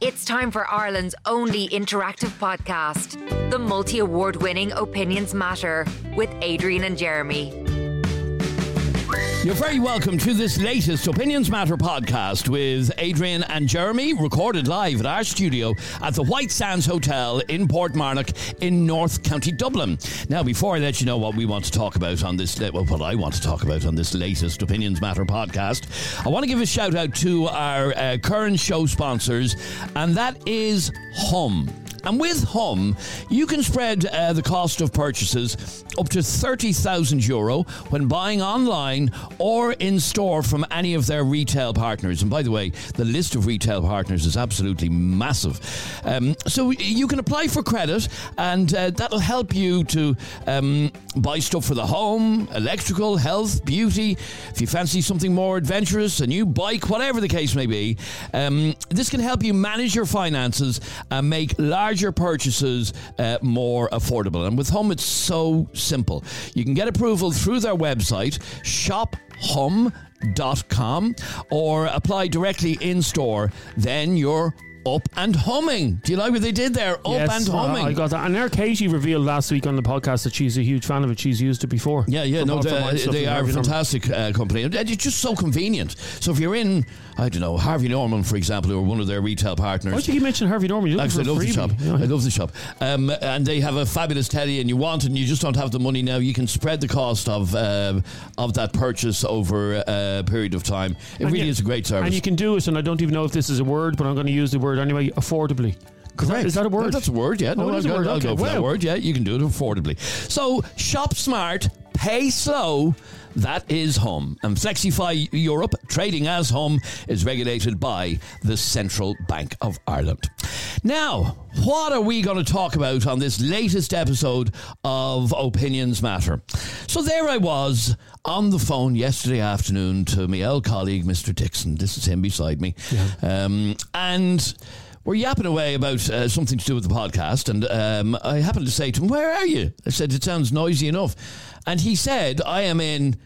It's time for Ireland's only interactive podcast, the multi-award winning Opinions Matter with Adrian and Jeremy. You're very welcome to this latest Opinions Matter podcast with Adrian and Jeremy, recorded live at our studio at the White Sands Hotel in Portmarnock in North County Dublin. Now, before I let you know what we want to talk about on this, what I want to talk about on this latest Opinions Matter podcast, I want to give a shout out to our current show sponsors, and that is Hum. And with Hum, you can spread the cost of purchases up to €30,000 when buying online or in store from any of their retail partners. And by the way, the list of retail partners is absolutely massive. So you can apply for credit, and that'll help you to buy stuff for the home, electrical, health, beauty. If you fancy something more adventurous, a new bike, whatever the case may be, this can help you manage your finances and make larger purchases more affordable. And with Hum, it's so simple. You can get approval through their website, shophum.com, or apply directly in store. Then you're up and humming. Do you like what they did there? Up and humming. I got that. And Katie revealed last week on the podcast that she's a huge fan of it. She's used it before. Yeah, no, they are a fantastic company. And it's just so convenient. So if you're in, I don't know, Harvey Norman, for example, or one of their retail partners. Why did you mention Harvey Norman? Actually, I love the shop. Yeah. I love the shop. And they have a fabulous telly, and you you just don't have the money now. You can spread the cost of that purchase over a period of time. It really is a great service. And you can do it, and I don't even know if this is a word, but I'm going to use the word anyway, affordably. Correct. Is that a word? No, that's a word, yeah. No, I'll go for that word, yeah. You can do it affordably. So, shop smart, pay slow. That is Hum. And Flexify Europe, trading as Hum, is regulated by the Central Bank of Ireland. Now, what are we going to talk about on this latest episode of Opinions Matter? So there I was on the phone yesterday afternoon to my old colleague, Mr. Dixon. This is him beside me. Yeah. And we're yapping away about something to do with the podcast, and I happened to say to him, "Where are you?" I said, "It sounds noisy enough." And he said, "I am in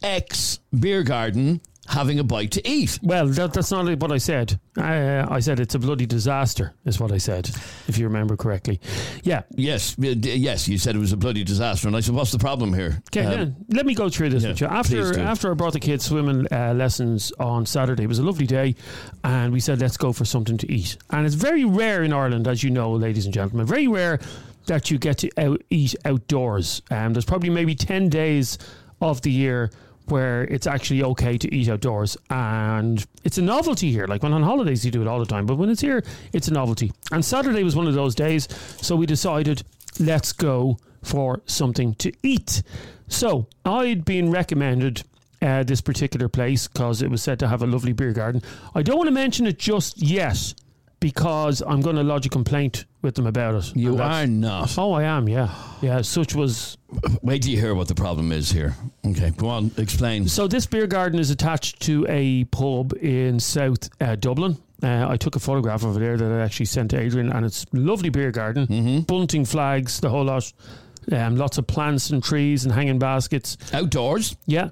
X beer garden having a bite to eat." Well, that's not what I said. I said it's a bloody disaster, is what I said, if you remember correctly. Yeah. Yes, you said it was a bloody disaster, and I said, what's the problem here? Okay, let me go through this with you. After I brought the kids swimming lessons on Saturday, it was a lovely day, and we said, let's go for something to eat. And it's very rare in Ireland, as you know, ladies and gentlemen, very rare that you get to eat outdoors. There's probably maybe 10 days of the year where it's actually okay to eat outdoors, and it's a novelty here. Like when on holidays you do it all the time, but when it's here, it's a novelty. And Saturday was one of those days, so we decided, let's go for something to eat. So I'd been recommended this particular place because it was said to have a lovely beer garden. I don't want to mention it just yet because I'm going to lodge a complaint with them about it. You are not. Oh, I am, yeah. Yeah, such was... Wait till you hear what the problem is here. Okay, go on, explain. So this beer garden is attached to a pub in South Dublin. I took a photograph of it there that I actually sent to Adrian, and it's a lovely beer garden. Bunting flags, the whole lot. Lots of plants and trees and hanging baskets. Outdoors? Yeah.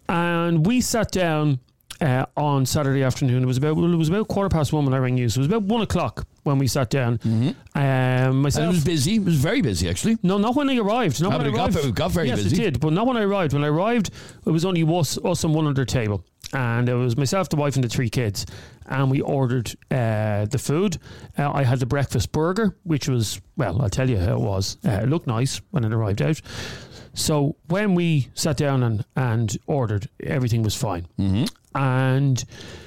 And we sat down on Saturday afternoon. It was about 1:15 when I rang you. So it was about 1 o'clock when we sat down. Myself, and it was busy. It was very busy, actually. No, not when I arrived. It got very busy. Yes, it did, but not when I arrived. When I arrived, it was only us and one other table. And it was myself, the wife, and the 3 kids. And we ordered the food. I had the breakfast burger, which was, well, I'll tell you how it was. It looked nice when it arrived out. So when we sat down and ordered, everything was fine. And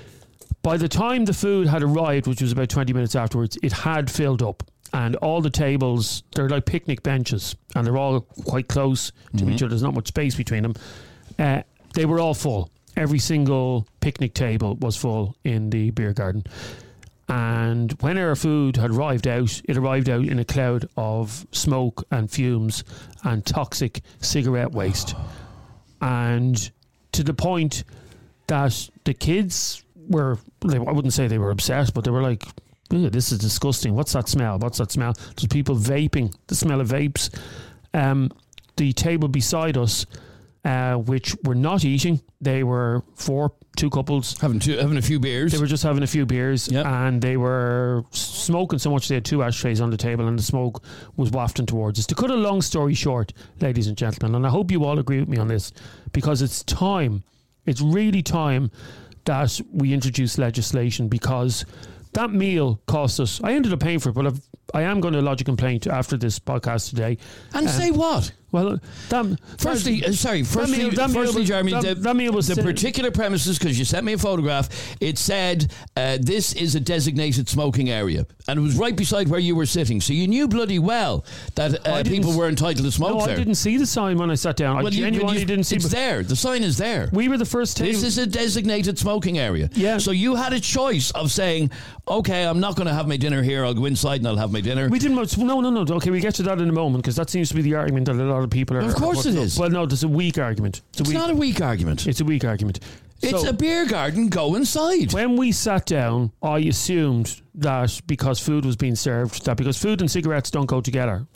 by the time the food had arrived, which was about 20 minutes afterwards, it had filled up. And all the tables, they're like picnic benches, and they're all quite close to each other. There's not much space between them. They were all full. Every single picnic table was full in the beer garden. And when our food had arrived out, it arrived out in a cloud of smoke and fumes and toxic cigarette waste. And to the point that the kids were, I wouldn't say they were obsessed, but they were like, this is disgusting. What's that smell? There's people vaping, the smell of vapes. The table beside us, which were not eating. They were two couples. Having a few beers. They were just having a few beers, and they were smoking so much they had 2 ashtrays on the table, and the smoke was wafting towards us. To cut a long story short, ladies and gentlemen, and I hope you all agree with me on this, because it's really time that we introduce legislation, because that meal cost us. I ended up paying for it, but I am going to lodge a complaint after this podcast today. And say what? Well, Firstly, Jeremy, that meal was the particular premises, because you sent me a photograph. It said this is a designated smoking area, and it was right beside where you were sitting. So you knew bloody well that people were entitled to smoke there. I didn't see the sign when I sat down. I genuinely didn't see. It's there. The sign is there. We were the first table. This is a designated smoking area. Yeah. So you had a choice of saying, "Okay, I'm not going to have my dinner here. I'll go inside and I'll have my dinner." We didn't. No. Okay, we get to that in a moment, because that seems to be the argument that a lot of people are. Of course it is. Well, no, there's a weak argument. It's not a weak argument. It's a weak argument. It's a beer garden. Go inside. When we sat down, I assumed that because food was being served, that because food and cigarettes don't go together,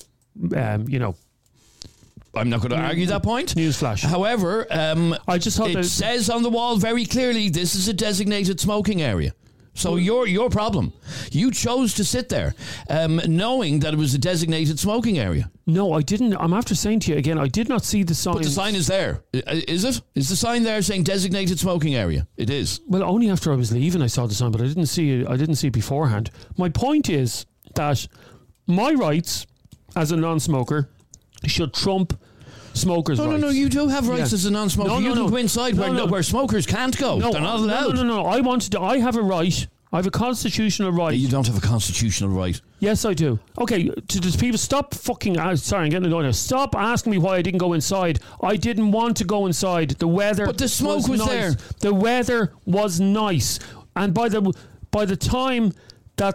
I'm not going to argue that point. Newsflash. However, I just thought it says on the wall very clearly, this is a designated smoking area. So your problem. You chose to sit there, knowing that it was a designated smoking area. No, I didn't. I'm after saying to you again, I did not see the sign. But the sign is there. Is it? Is the sign there saying designated smoking area? It is. Well, only after I was leaving I saw the sign, but I didn't see it beforehand. My point is that my rights as a non-smoker should trump smokers' rights. No, you do have rights as a non-smoker. You can go inside where smokers can't go. They're not allowed. No. I have a right. I have a constitutional right. You don't have a constitutional right. Yes, I do. Okay, to people, stop fucking... sorry, I'm getting annoyed now. Stop asking me why I didn't go inside. I didn't want to go inside. The weather... But the smoke was nice. there. The weather was nice. And by the time that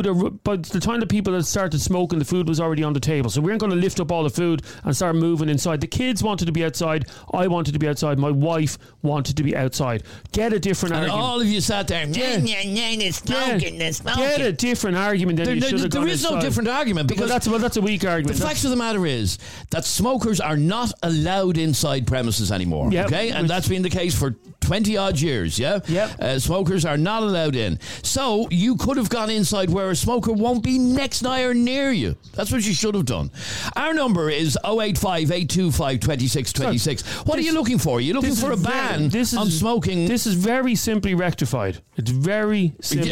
by the time the people had started smoking, the food was already on the table. So we weren't going to lift up all the food and start moving inside. The kids wanted to be outside. I wanted to be outside. My wife wanted to be outside. Get a different argument. And all of you sat there. They're smoking. Get a different argument than you should have gone There is inside. no different argument. Because that's a weak argument. The fact of the matter is that smokers are not allowed inside premises anymore. Yep. Okay? And that's been the case for 20 odd years, yeah? Yep. Smokers are not allowed in. So you could have gone inside where a smoker won't be next, nigh or near you. That's what you should have done. Our number is 085 825 2626. What are you looking for? Are you looking for a ban on smoking? This is very simply rectified. It's very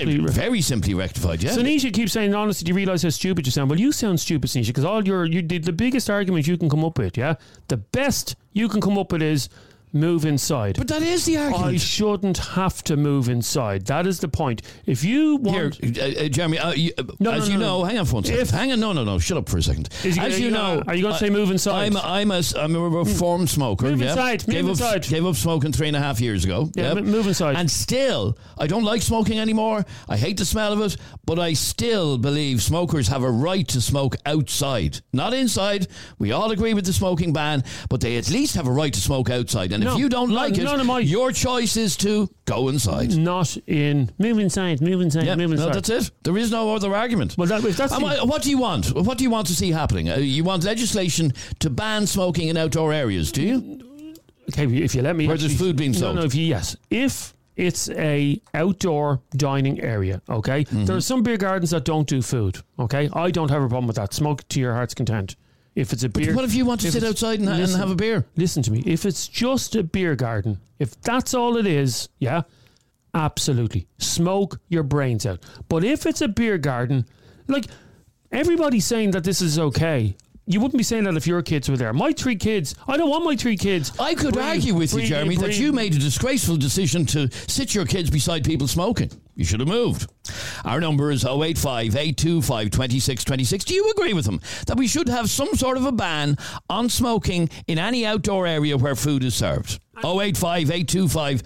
simply rectified, yeah. So Nisha keeps saying, honestly, do you realise how stupid you sound? Well, you sound stupid, Nisha, because the biggest argument you can come up with, yeah? The best you can come up with is move inside. But that is the argument. I shouldn't have to move inside. That is the point. If you want... Here, Jeremy, you know... Hang on for 1 second. Hang on. No. Shut up for a second. As you know... Are you going to say move inside? I'm a reformed smoker. Move inside. Move inside. Gave up smoking 3.5 years ago. Yeah, move inside. And still, I don't like smoking anymore. I hate the smell of it. But I still believe smokers have a right to smoke outside. Not inside. We all agree with the smoking ban. But they at least have a right to smoke outside. And if you don't like it, your choice is to go inside. Not in. Move inside. Move inside. Move inside. No, that's it. There is no other argument. Well, what do you want? What do you want to see happening? You want legislation to ban smoking in outdoor areas, do you? Okay, if you let me. Where there's food being sold. Yes. If it's a outdoor dining area, okay? Mm-hmm. There are some beer gardens that don't do food, okay? I don't have a problem with that. Smoke to your heart's content. If it's a beer... But what if you want to sit outside and have a beer? Listen to me. If it's just a beer garden, if that's all it is, yeah, absolutely. Smoke your brains out. But if it's a beer garden, like, everybody's saying that this is okay. You wouldn't be saying that if your kids were there. My 3 kids, I don't want my 3 kids. I could argue with you, Jeremy, that you made a disgraceful decision to sit your kids beside people smoking. You should have moved. Our number is 085 825 2626. Do you agree with him that we should have some sort of a ban on smoking in any outdoor area where food is served? 085 825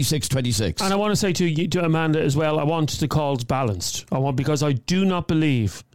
2626. And I want to say to Amanda as well, I want the calls balanced. Because I do not believe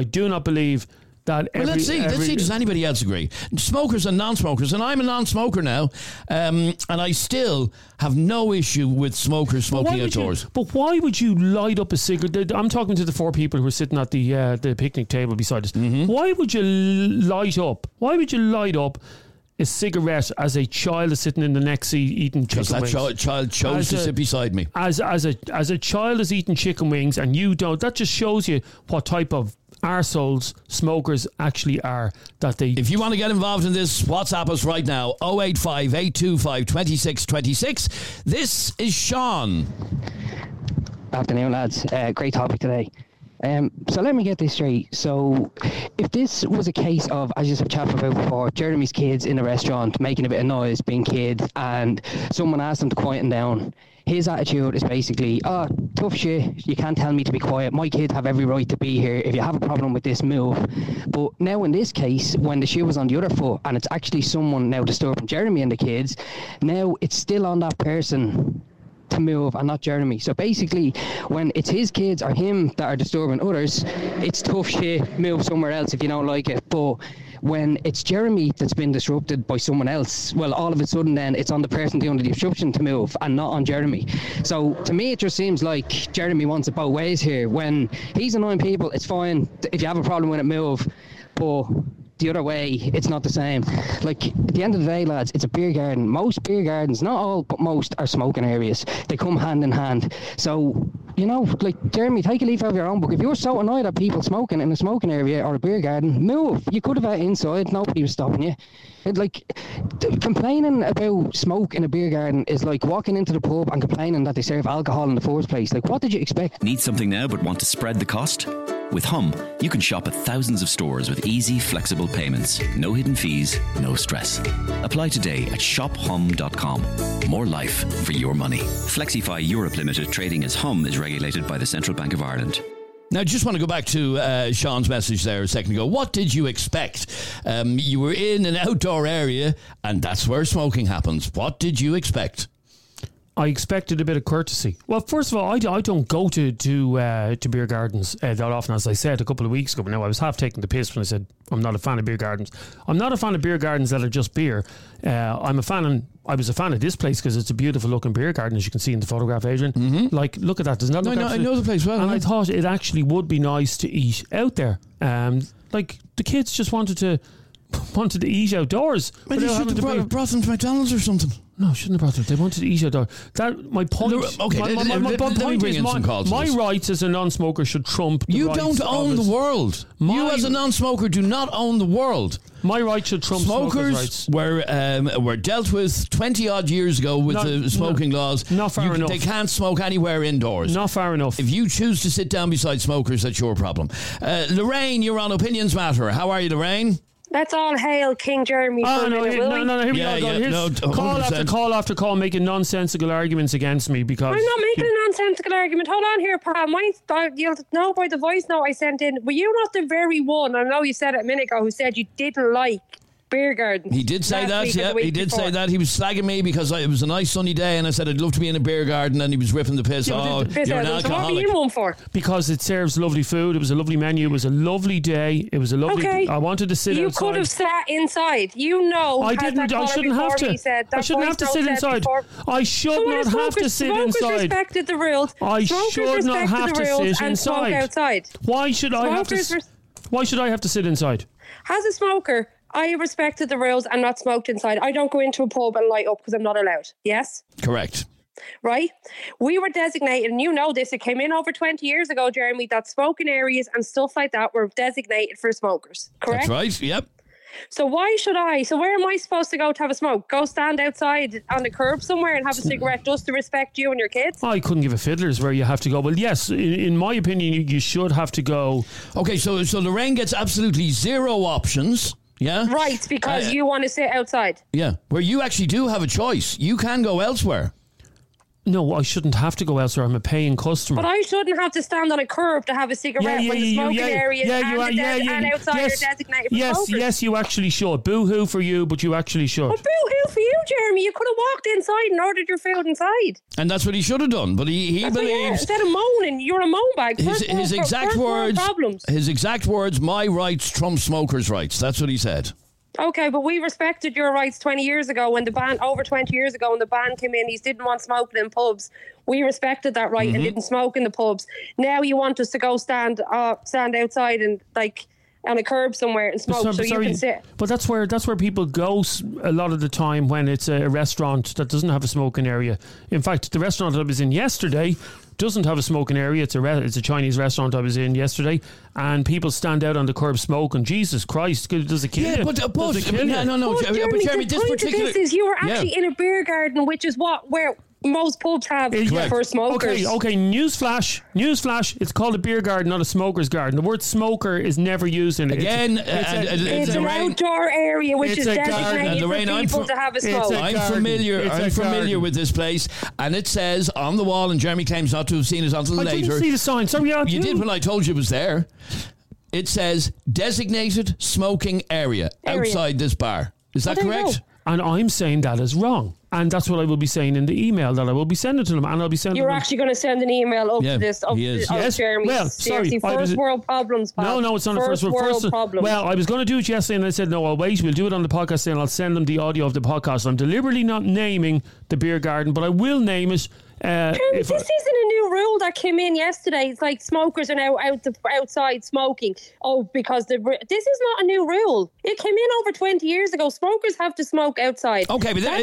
that let's see. Does anybody else agree? Smokers and non-smokers, and I'm a non-smoker now, and I still have no issue with smokers smoking outdoors. But why would you light up a cigarette? I'm talking to the 4 people who are sitting at the picnic table beside us. Mm-hmm. Why would you light up a cigarette as a child is sitting in the next seat eating chicken Because wings. that child chose to sit beside me. As a child is eating chicken wings and you don't, that just shows you what type of arseholes smokers actually are. That they. If you want to get involved in this, WhatsApp us right now, 085 825 2626. This is Sean. Afternoon, lads. Great topic today. So let me get this straight. So if this was a case of, as you said, chat about before, Jeremy's kids in a restaurant making a bit of noise, being kids, and someone asked him to quieten down, his attitude is basically, oh, tough shit, you can't tell me to be quiet. My kids have every right to be here. If you have a problem with this, move. But now in this case, when the shoe was on the other foot and it's actually someone now disturbing Jeremy and the kids, now it's still on that person to move and not Jeremy. So basically, when it's his kids or him that are disturbing others, it's tough shit, move somewhere else if you don't like it. But when it's Jeremy that's been disrupted by someone else, well, all of a sudden then it's on the person doing the disruption to move and not on Jeremy. So to me, it just seems like Jeremy wants it both ways here. When he's annoying people, it's fine. If you have a problem with it, move. But the other way, it's not the same. Like, at the end of the day, lads, it's a beer garden. Most beer gardens, not all, but most, are smoking areas. They come hand in hand. So, you know, like, Jeremy, take a leaf out of your own book. If you're so annoyed at people smoking in a smoking area or a beer garden, move. You could have had it inside. Nobody was stopping you. Complaining about smoke in a beer garden is like walking into the pub and complaining that they serve alcohol in the first place. Like, what did you expect? Need something now but want to spread the cost? With Hum, you can shop at thousands of stores with easy, flexible payments. No hidden fees, no stress. Apply today at shophum.com. More life for your money. Flexify Europe Limited, trading as Hum, is regulated by the Central Bank of Ireland. Now, I just want to go back to Sean's message there a second ago. What did you expect? You were in an outdoor area, and that's where smoking happens. What did you expect? I expected a bit of courtesy. Well, first of all, I don't go to beer gardens that often, as I said a couple of weeks ago. Now, I was half taking the piss when I said I'm not a fan of beer gardens. I'm not a fan of beer gardens that are just beer. I was a fan of this place because it's a beautiful looking beer garden, as you can see in the photograph, Adrian. Mm-hmm. Like, look at that. Doesn't that look I know the place well. And I thought it actually would be nice to eat out there. Like, the kids just wanted to eat outdoors. Well, you should have brought them to McDonald's or something. No, I shouldn't have brought it. They wanted to eat outdoors. My point. Okay, let me bring in some calls. My rights as a non-smoker should trump. The you rights don't own the world. You as a non-smoker do not own the world. My rights should trump smokers' rights. Were dealt with 20 odd years ago with the smoking laws. Not far enough. They can't smoke anywhere indoors. Not far enough. If you choose to sit down beside smokers, that's your problem. Lorraine, you're on Opinions Matter. How are you, Lorraine? Let's all hail King Jeremy for a minute, will we? No, here we go. Call after call after call making nonsensical arguments against me because... I'm not making a nonsensical argument. Hold on here, Pam. You'll know by the voice note I sent in. Were you not the very one, I know you said it a minute ago, who said you didn't like beer gardens? He did say that, yeah. He did say that. He was slagging me because it was a nice sunny day and I said I'd love to be in a beer garden and he was ripping the piss. You're an alcoholic. So what were you in one for? Because it serves lovely food. It was a lovely menu. It was a lovely day. It was a lovely... Okay. I wanted to sit outside. You could have sat inside. You know. I didn't. I shouldn't have to. I shouldn't have to sit inside. I should not have to sit inside. Smokers respected the rules. I should not have to sit inside. Why should I have to... Why should I have to sit inside? As a smoker, I respected the rules and not smoked inside. I don't go into a pub and light up because I'm not allowed. Yes? Correct. Right? We were designated, and you know this, it came in over 20 years ago, Jeremy, that smoking areas and stuff like that were designated for smokers. Correct? That's right, yep. So why should I? So where am I supposed to go to have a smoke? Go stand outside on the curb somewhere and have a cigarette just to respect you and your kids? I couldn't give a fiddler's where you have to go. Well, yes, in my opinion, you should have to go. Okay, so Lorraine gets absolutely zero options. Yeah? Right, because you want to sit outside. Yeah, where you actually do have a choice. You can go elsewhere. No, I shouldn't have to go elsewhere. I'm a paying customer. But I shouldn't have to stand on a curb to have a cigarette when the smoking area and outside are designated for smokers. Yes, you actually should. Boo-hoo for you, but you actually should. Well, boo-hoo for you, Jeremy. You could have walked inside and ordered your food inside. And that's what he should have done. But he believes... Instead of moaning, you're a moan bag. His exact words, my rights trump smokers' rights. That's what he said. Okay, but we respected your rights 20 years ago when the ban, over 20 years ago when the ban came in, he didn't want smoking in pubs. We respected that right and didn't smoke in the pubs. Now you want us to go stand outside and on a curb somewhere and smoke, so you can sit. But that's where people go a lot of the time when it's a restaurant that doesn't have a smoking area. In fact, the restaurant I was in yesterday doesn't have a smoking area. It's a Chinese restaurant I was in yesterday, and people stand out on the curb smoking. Jesus Christ, does it kill you? No, Jeremy, the point of this is you were actually in a beer garden, which is where most pubs have for smokers. Okay. Newsflash. It's called a beer garden, not a smoker's garden. The word smoker is never used in it. Again, it's an outdoor area which is designated for people to have a smoke. I'm familiar with this place, and it says on the wall, and Jeremy claims not to have seen it until later. I didn't see the sign. Sorry, you did when I told you it was there. It says designated smoking area outside this bar. Is that correct? And I'm saying that is wrong. And that's what I will be saying in the email that I will be sending to them. And I'll be sending. You're actually going to send an email up to this. Yes. Jeremy. Well, seriously, first world problems. Pal. No, it's not a first world problem. Well, I was going to do it yesterday, and I said no. I'll wait. We'll do it on the podcast, and I'll send them the audio of the podcast. I'm deliberately not naming the beer garden, but I will name it. This isn't a new rule that came in yesterday. It's like smokers are now outside smoking. Because this is not a new rule. It came in over 20 years ago. Smokers have to smoke outside. Okay, but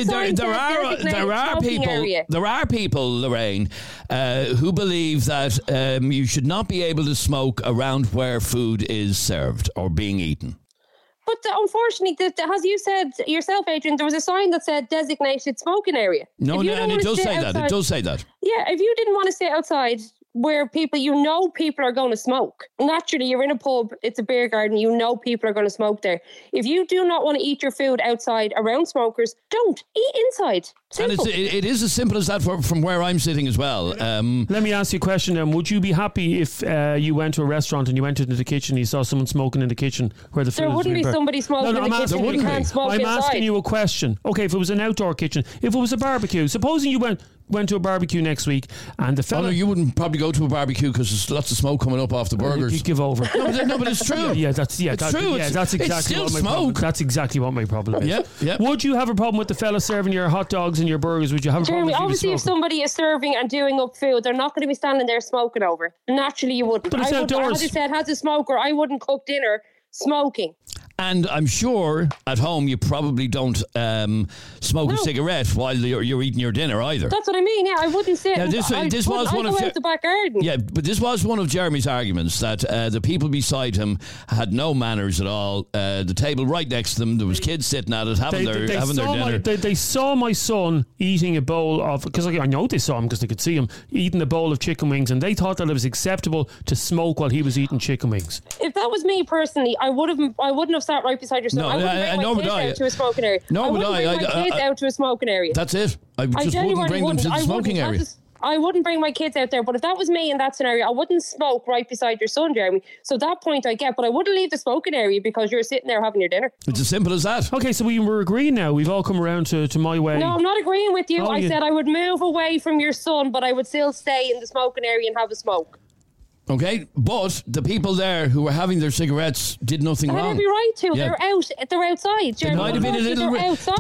there are people, Lorraine, who believe that you should not be able to smoke around where food is served or being eaten. But unfortunately, as you said yourself, Adrian, there was a sign that said designated smoking area. And it does say that. It does say that. Yeah, if you didn't want to sit outside where people are going to smoke, naturally you're in a pub, it's a beer garden, people are going to smoke there. If you do not want to eat your food outside around smokers, don't eat inside. Simple. And it is as simple as that from where I'm sitting as well. Let me ask you a question then. Would you be happy if you went to a restaurant and you went into the kitchen and you saw someone smoking in the kitchen where the food There wouldn't be somebody smoking in the kitchen. You can't smoke inside. I'm asking you a question. Okay, if it was an outdoor kitchen, if it was a barbecue, supposing you went to a barbecue next week and the fella... Oh, no, you wouldn't probably go to a barbecue because there's lots of smoke coming up off the burgers. You give over. No, but it's true. That's true. That's exactly what my problem. That's exactly what my problem is. Yeah. Would you have a problem with the fella serving your hot dogs and your burgers? Would you have a problem? Jeremy, obviously, if somebody is serving and doing up food, they're not going to be standing there smoking over. Naturally, you wouldn't. But it's outdoors. As I said, as a smoker, I wouldn't cook dinner smoking. And I'm sure at home you probably don't smoke a cigarette while you're eating your dinner either. This was one of the back garden. Yeah, but this was one of Jeremy's arguments that the people beside him had no manners at all. The table right next to them, there was kids sitting at it having their dinner. They saw my son eating a bowl of, because I know they saw him because they could see him eating a bowl of chicken wings, and they thought that it was acceptable to smoke while he was eating chicken wings. If that was me personally, I wouldn't have sat right beside your son. I wouldn't bring my kids out to a smoking area. I wouldn't bring my kids out to a smoking area. That's it. I just wouldn't bring them to the smoking area. I wouldn't bring my kids out there, but if that was me in that scenario, I wouldn't smoke right beside your son, Jeremy. So that point I get, but I wouldn't leave the smoking area because you're sitting there having your dinner. It's as simple as that. Okay, so we were agreeing now. We've all come around to my way. No, I'm not agreeing with you. I said I would move away from your son, but I would still stay in the smoking area and have a smoke. Okay, but the people there who were having their cigarettes did nothing wrong. They had every right to. Yeah. They're outside. They might have been a little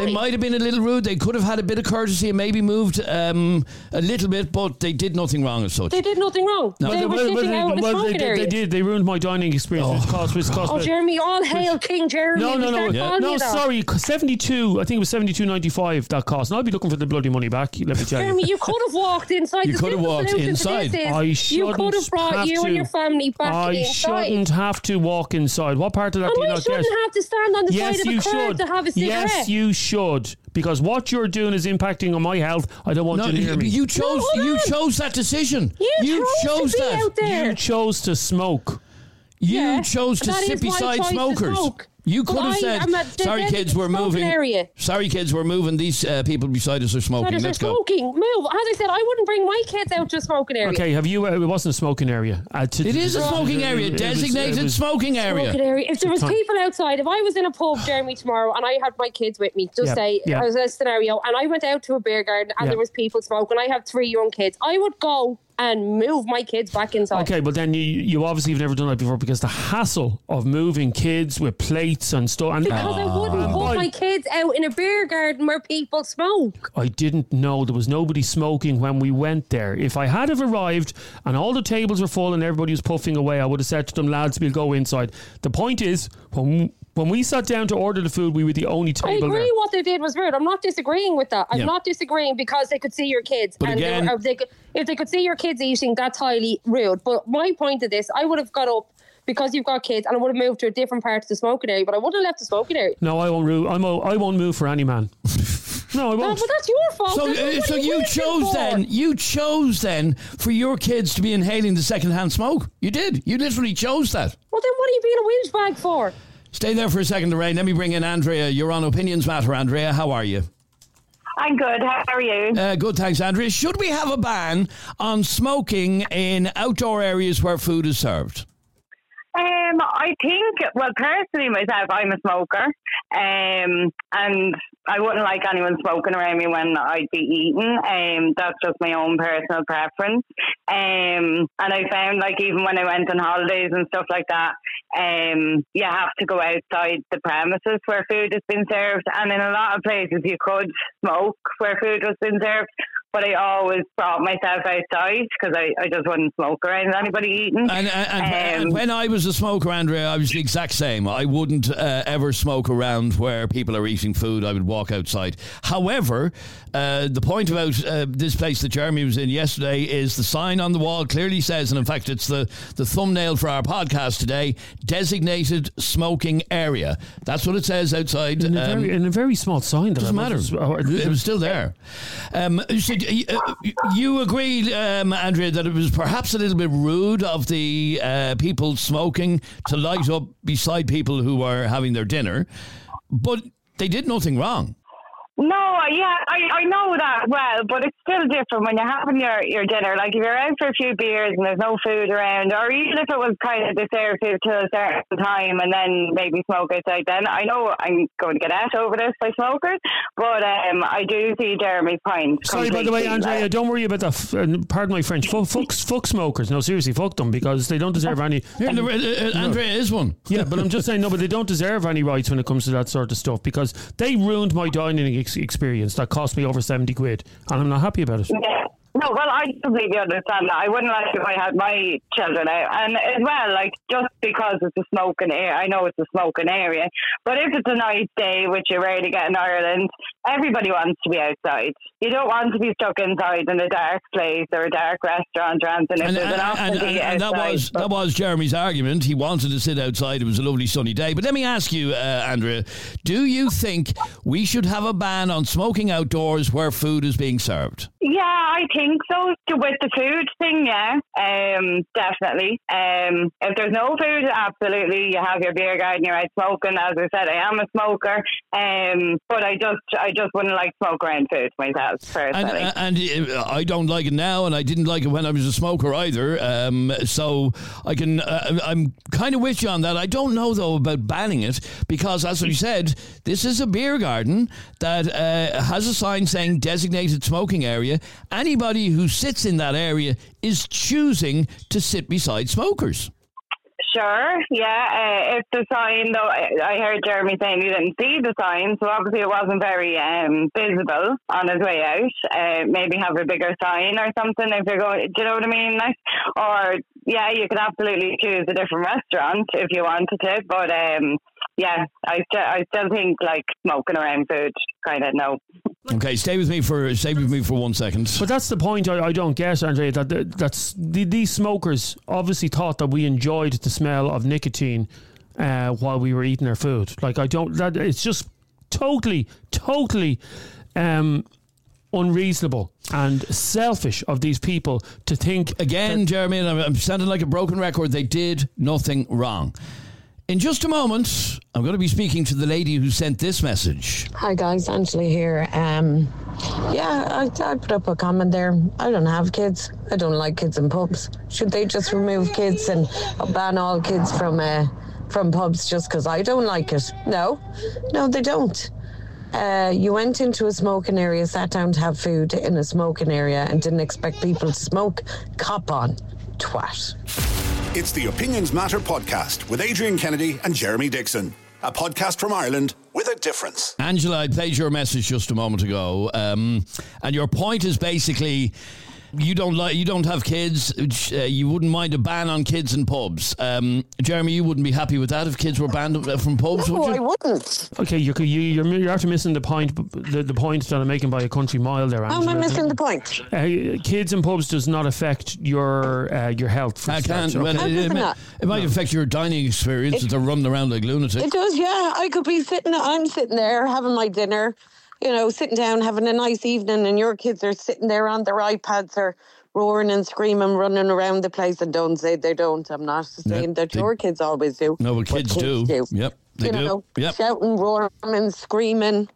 rude. They could have had a bit of courtesy and maybe moved a little bit, but they did nothing wrong as such. They did nothing wrong. No. They were sitting out in the smoking area. They did. They ruined my dining experience. Jeremy, all hail King Jeremy. No, sorry. 72. I think it was 72.95 that cost. And I'll be looking for the bloody money back. Let me tell you. Jeremy, you could have walked inside. You could have walked inside. You could have brought you and your family back inside. I shouldn't have to walk inside. What part of that do you not get? I shouldn't have to stand on the side of the curb to have a cigarette. Yes, you should. Because what you're doing is impacting on my health. I don't want you to hear me. You chose that decision. You chose that. Out there. You chose to smoke. You chose to sit beside smokers. You could have said, sorry kids, we're moving. Sorry kids, we're moving. These people beside us are smoking. Let's go. Move. As I said, I wouldn't bring my kids out to a smoking area. Okay, have you, it wasn't a smoking area. It is a smoking area, designated smoking area. If there was people outside, if I was in a pub, Jeremy, tomorrow, and I had my kids with me, as a scenario, and I went out to a beer garden and there was people smoking, I have 3 young kids, I would go and move my kids back inside. Okay, but then you obviously have never done that before because the hassle of moving kids with plates and stuff. And because I wouldn't cook my kids out in a beer garden where people smoke. I didn't know there was nobody smoking when we went there. If I had have arrived and all the tables were full and everybody was puffing away, I would have said to them, lads, we'll go inside. The point is, when we sat down to order the food, we were the only table there. I agree what they did was rude. I'm not disagreeing with that. I'm not disagreeing because they could see your kids. But and again, if they could see your kids eating, that's highly rude. But my point of this, I would have got up because you've got kids and I would have moved to a different part of the smoking area, but I wouldn't have left the smoking area. No, I won't move. I won't move for any man. No, I won't. No, but that's your fault. So you chose then for your kids to be inhaling the secondhand smoke. You did. You literally chose that. Well, then what are you being a whinge bag for? Stay there for a second, Lorraine. Let me bring in Andrea. You're on Opinions Matter, Andrea. How are you? I'm good. How are you? Good, thanks, Andrea. Should we have a ban on smoking in outdoor areas where food is served? I think, well, personally myself, I'm a smoker, and I wouldn't like anyone smoking around me when I'd be eating. That's just my own personal preference. And I found, like, even when I went on holidays and stuff like that, you have to go outside the premises where food has been served. And in a lot of places, you could smoke where food was been served. But I always brought myself outside because I just wouldn't smoke around anybody eating. And when I was a smoker, Andrea, I was the exact same. I wouldn't ever smoke around where people are eating food. I would walk outside. However, the point about this place that Jeremy was in yesterday is the sign on the wall clearly says, and in fact it's the thumbnail for our podcast today, designated smoking area. That's what it says outside. In a very small sign. Doesn't matter. It was still there. So you agreed, Andrea, that it was perhaps a little bit rude of the people smoking to light up beside people who were having their dinner, but they did nothing wrong. No, I know that well, but it's still different when you're having your dinner. Like if you're out for a few beers and there's no food around, or even if it was kind of they serve food till a certain time and then maybe smoke outside then. I know I'm going to get at over this by smokers, but I do see Jeremy's point. Sorry, by the way, Andrea, don't worry about that. Pardon my French. Fuck smokers. No, seriously, fuck them because they don't deserve any... Andrea is one. Yeah, but I'm just saying, no, but they don't deserve any rights when it comes to that sort of stuff because they ruined my dining experience that cost me over 70 quid and I'm not happy about it. Yeah. No, well, I completely understand that. I wouldn't like if I had my children out. And as well, like, just because it's a smoking area, I know it's a smoking area, but if it's a nice day, which you rarely get in Ireland, everybody wants to be outside. You don't want to be stuck inside in a dark place or a dark restaurant or anything. And that was Jeremy's argument. He wanted to sit outside. It was a lovely sunny day. But let me ask you, Andrea, do you think we should have a ban on smoking outdoors where food is being served? Yeah, I think so. With the food thing, yeah, definitely. If there's no food, absolutely, you have your beer garden, you're out smoking. As I said, I am a smoker, but I just wouldn't like smoke around food myself, personally. And I don't like it now, and I didn't like it when I was a smoker either. So I can, I'm kind of with you on that. I don't know though about banning it because, as we said, this is a beer garden that has a sign saying designated smoking area. Anybody who sits in that area is choosing to sit beside smokers. Sure, yeah. If the sign, though, I heard Jeremy saying he didn't see the sign, so obviously it wasn't very visible on his way out. Maybe have a bigger sign or something if you're going, do you know what I mean? Like, or, yeah, you could absolutely choose a different restaurant if you wanted to, but yeah, I still think like smoking around food, kind of no. Okay, stay with me for 1 second. But that's the point I don't get, Andrea. These smokers obviously thought that we enjoyed the smell of nicotine while we were eating our food. Like it's just totally unreasonable and selfish of these people to think again, Jeremy. And I'm sounding like a broken record. They did nothing wrong. In just a moment, I'm going to be speaking to the lady who sent this message. Hi guys, Angela here. I put up a comment there. I don't have kids. I don't like kids in pubs. Should they just remove kids and ban all kids from pubs just because I don't like it? No, they don't. You went into a smoking area, sat down to have food in a smoking area and didn't expect people to smoke. Cop on, twat. It's the Opinions Matter podcast with Adrian Kennedy and Jeremy Dixon. A podcast from Ireland with a difference. Angela, I played your message just a moment ago, and your point is basically you don't have kids. You wouldn't mind a ban on kids in pubs. Jeremy, you wouldn't be happy with that if kids were banned from pubs, would you? I wouldn't. Okay, you're after missing the point. The point that I'm making by a country mile there. How am I missing the point? Kids in pubs does not affect your health. I can't. Okay. Well, it might affect your dining experience if they're running around like lunatics. It does, yeah. I could be I'm sitting there having my dinner, sitting down having a nice evening, and your kids are sitting there on their iPads or roaring and screaming, running around the place. And don't say they don't. I'm not saying that your kids always do. No, but kids do. Yep, they do. Yep. Shouting, roaring, and screaming.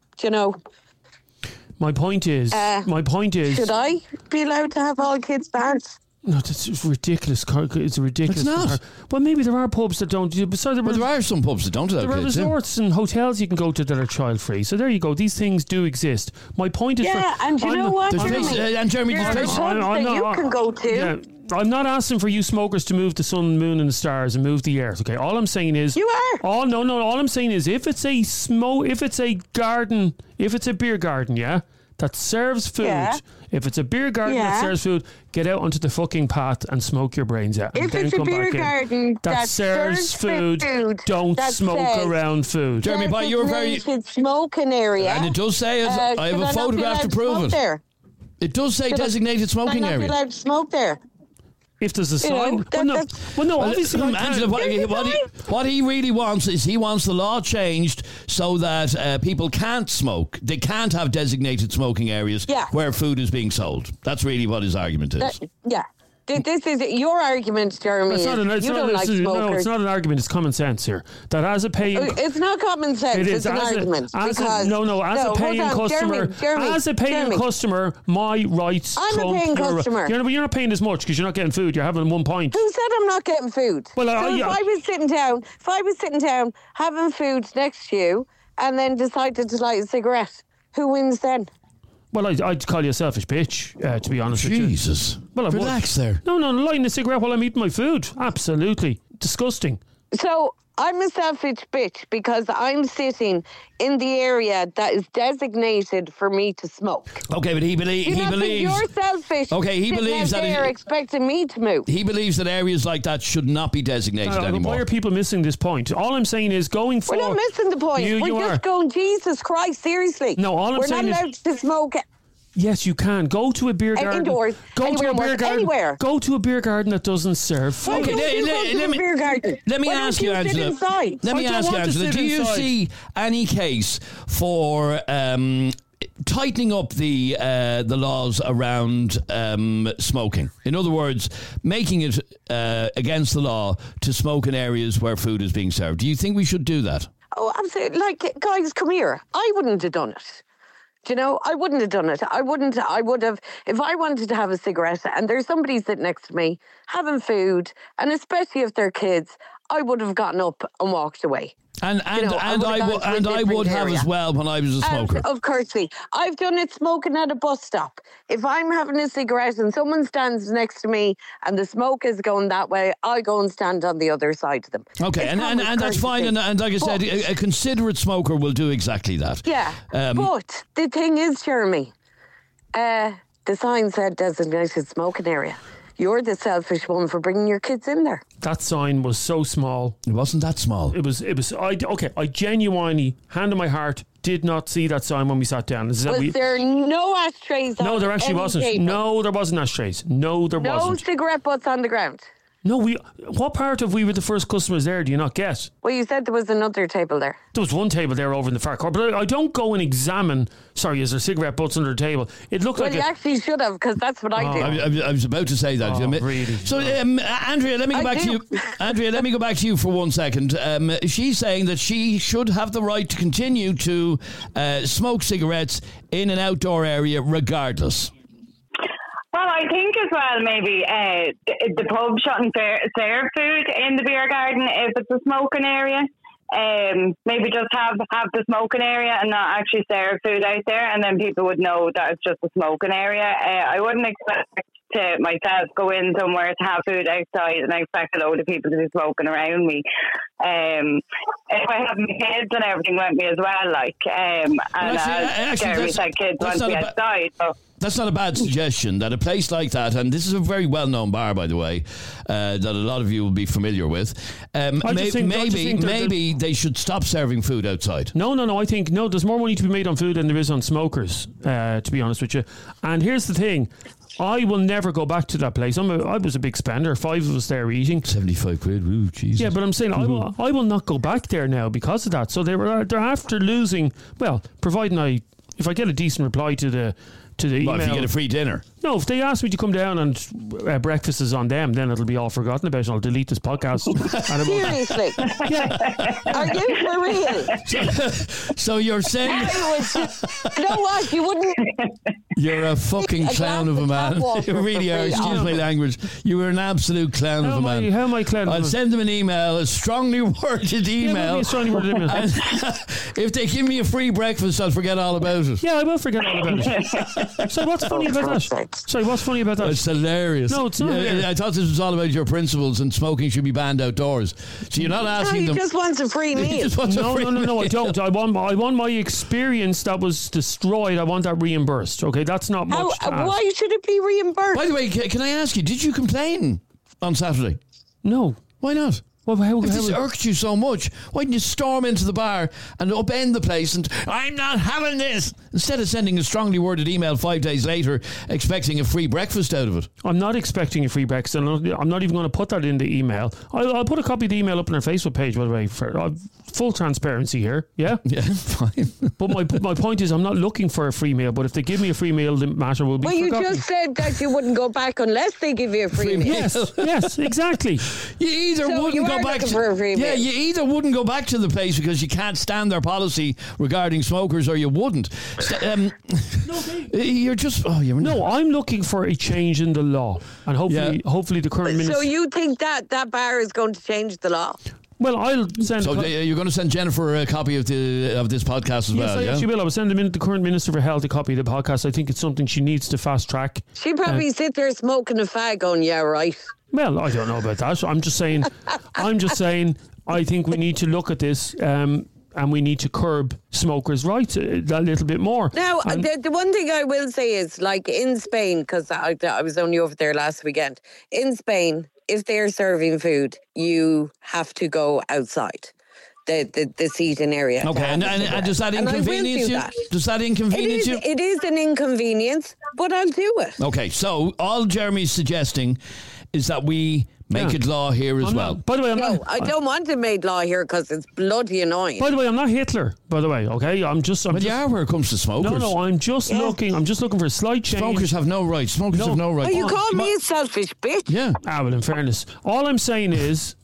My point is. Should I be allowed to have all kids banned? No, that's ridiculous. It's ridiculous. It's not. Well, maybe there are pubs that don't. Besides, there are some pubs that don't allow there kids. There are resorts and hotels you can go to that are child free. So there you go. These things do exist. My point is, and you know what? And Jeremy, you can go to. Yeah, I'm not asking for you smokers to move the sun, moon, and the stars and move the earth. Okay, all I'm saying is you are. All I'm saying is if it's a garden, if it's a beer garden, that serves food. Yeah. If it's a beer garden that serves food, get out onto the fucking path and smoke your brains out. If it's a beer garden that serves food, don't smoke around food. Jeremy, but you're very smoking area, and it does say I have a photograph to prove it. There? It does say designated smoking area. You're not allowed to smoke there. If there's a sign, obviously, Angela, what he really wants is he wants the law changed so that people can't smoke. They can't have designated smoking areas where food is being sold. That's really what his argument is. This is your argument, Jeremy. You don't like smokers. No, it's not an argument. It's common sense here. That as a paying, it's not common sense. It's an argument. As a paying customer, my rights. I'm a paying customer. You're not paying as much because you're not getting food. You're having 1 point. Who said I'm not getting food? Well, if I was sitting down having food next to you, and then decided to light a cigarette, who wins then? Well, I'd call you a selfish bitch, to be honest with you. Jesus. Well, relax there. No, lighting a cigarette while I'm eating my food. Absolutely. Disgusting. So, I'm a selfish bitch because I'm sitting in the area that is designated for me to smoke. Okay, but he believes you're selfish. Okay, he believes that they're expecting me to move. He believes that areas like that should not be designated anymore. Why are people missing this point? All I'm saying is going forward. We're not missing the point. We're just going, Jesus Christ, seriously. No, all I'm saying is we're not allowed to smoke. Yes, you can. Go to a beer garden. Indoors. Go to a beer garden. Anywhere. Go to a beer garden that doesn't serve food. Let me ask you, Angela. Do you see any case for tightening up the laws around smoking? In other words, making it against the law to smoke in areas where food is being served. Do you think we should do that? Oh, absolutely. Guys, come here. I wouldn't have done it. I wouldn't have done it. I would have, if I wanted to have a cigarette and there's somebody sitting next to me having food, and especially if they're kids, I would have gotten up and walked away. And I would have as well when I was a smoker. Of course, I've done it smoking at a bus stop. If I'm having a cigarette and someone stands next to me and the smoke is going that way, I go and stand on the other side of them. Okay, and that's fine. And like I said, a considerate smoker will do exactly that. Yeah, but the thing is, Jeremy, the sign said designated smoking area. You're the selfish one for bringing your kids in there. That sign was so small. It wasn't that small. It was. I genuinely, hand on my heart, did not see that sign when we sat down. Was there no ashtrays on? No, there actually wasn't. Table? No, there wasn't ashtrays. No, there wasn't. No cigarette butts on the ground. No, what part of we were the first customers there do you not get? Well, you said there was another table there. There was one table there over in the far corner, but I don't go and examine, is there cigarette butts under the table? It looked like... Well, you actually should have, because that's what I do. I was about to say that. Really? So, Andrea, let me go back to you. Andrea, let me go back to you for 1 second. She's saying that she should have the right to continue to smoke cigarettes in an outdoor area regardless. Well, I think as well maybe the pub shouldn't serve food in the beer garden if it's a smoking area. Maybe just have the smoking area and not actually serve food out there, and then people would know that it's just a smoking area. I wouldn't expect to myself go in somewhere to have food outside and I expect a load of people to be smoking around me. if I had my kids and everything went me as well, like, and Jeremy said kids want to be outside. So. That's not a bad suggestion, that a place like that, and this is a very well-known bar, by the way, that a lot of you will be familiar with, maybe they should stop serving food outside. No, I think, there's more money to be made on food than there is on smokers, to be honest with you. And here's the thing, I will never go back to that place. I was a big spender, 5 of us there eating. 75 quid, ooh, Jesus. Yeah, but I'm saying I will not go back there now because of that. So they're after losing, well, providing if I get a decent reply to the email. If you get a free dinner. No, if they ask me to come down and breakfast is on them, then it'll be all forgotten about and I'll delete this podcast. Seriously? Yeah. Are you for real? So you're saying... You know what? You wouldn't... You're a fucking clown of a man. You really are. Excuse my language. You were an absolute clown of a man. How am I clown? I'll send them an email, a strongly worded email. A strongly worded email. If they give me a free breakfast, I'll forget all about it. Yeah, I will forget all about it. So what's funny about that? Sorry, what's funny about that? It's hilarious. No, it's not. Yeah, I thought this was all about your principles and smoking should be banned outdoors. So you're not asking them. He just wants a free meal. No, I don't. I want my experience that was destroyed. I want that reimbursed. Okay, that's not much. Why should it be reimbursed? By the way, can I ask you, did you complain on Saturday? No. Why not? Well, if this irked you so much, why didn't you storm into the bar and upend the place and I'm not having this, instead of sending a strongly worded email 5 days later expecting a free breakfast out of it? I'm not expecting a free breakfast, and I'm not even going to put that in the email. I'll put a copy of the email up on our Facebook page, by the way, for full transparency here. Yeah, fine. But my point is, I'm not looking for a free meal. But if they give me a free meal, the matter will be forgotten. You just said that you wouldn't go back unless they give you a free meal. Yes, exactly. You either wouldn't go back for a free meal. You either wouldn't go back to the place because you can't stand their policy regarding smokers, or you wouldn't. You're just no. I'm looking for a change in the law, and hopefully the current minister. So you think that bar is going to change the law? Well, I'll send. So you're going to send Jennifer a copy of this podcast as well? Yes, she will. I will send the current Minister for Health a copy of the podcast. I think it's something she needs to fast track. She probably sit there smoking a fag, going, "Yeah, right." Well, I don't know about that. I'm just saying. I think we need to look at this. And we need to curb smokers' rights a little bit more. Now, the one thing I will say is, like in Spain, because I was only over there last weekend. In Spain, if they're serving food, you have to go outside the seating area. Okay, and does that inconvenience you? Does that inconvenience you? It is an inconvenience, but I'll do it. Okay, so all Jeremy's suggesting is that we make it law here as well. By the way, I don't want it made law here because it's bloody annoying. By the way, I'm not Hitler. By the way, okay, But you are where it comes to smokers. No, I'm just looking. I'm just looking for a slight change. Smokers have no rights. Smokers have no rights. Oh, you call me a selfish bitch? Yeah. Well, in fairness, all I'm saying is,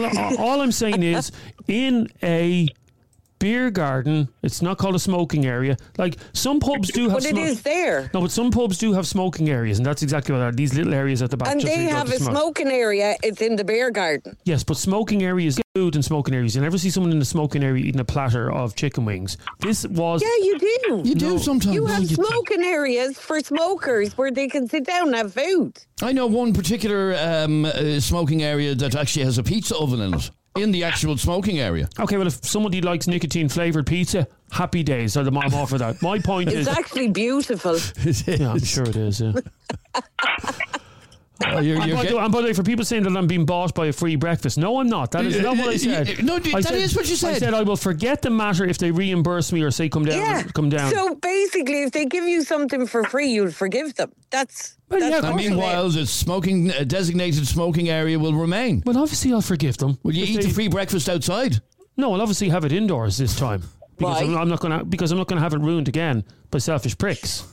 in a beer garden, it's not called a smoking area. Like some pubs do have, but it is there. No, but some pubs do have smoking areas, and that's exactly what they are. These little areas at the back. And they have a smoking area. It's in the beer garden. Yes, but smoking areas, food and smoking areas. You never see someone in the smoking area eating a platter of chicken wings. This was. Yeah, you do. You do sometimes. You have smoking areas for smokers where they can sit down and have food. I know one particular smoking area that actually has a pizza oven in it. In the actual smoking area. Okay, well, if somebody likes nicotine flavoured pizza, happy days. I'm all for that. My point is... It's actually beautiful. Yeah, I'm sure it is, yeah. And by the way, for people saying that I'm being bought by a free breakfast, no, I'm not. That is not what I said. That is what you said. I said I will forget the matter if they reimburse me or say come down. Yeah. Come down. So basically, if they give you something for free, you'll forgive them. That's meanwhile, the smoking designated smoking area will remain. Well, obviously, I'll forgive them. Will you eat the free breakfast outside? No, I'll obviously have it indoors this time because I'm not going to have it ruined again by selfish pricks.